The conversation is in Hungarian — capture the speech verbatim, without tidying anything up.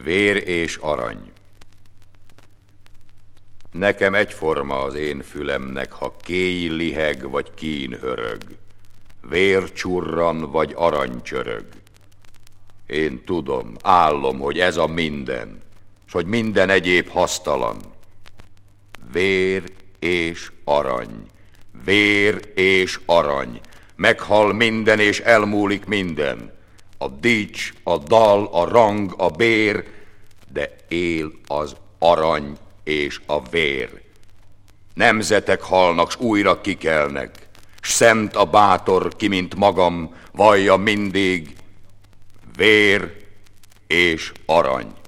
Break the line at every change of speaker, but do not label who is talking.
Vér és arany. Nekem egyforma az én fülemnek, ha kéj liheg vagy kín hörög, vér csurran vagy arany csörög. Én tudom, állom, hogy ez a minden, s hogy minden egyéb hasztalan. Vér és arany, vér és arany, meghal minden és elmúlik minden. A dics, a dal, a rang, a bér, de él az arany és a vér. Nemzetek halnak, s újra kikelnek, s szent a bátor, ki mint magam, vallja mindig, vér és arany.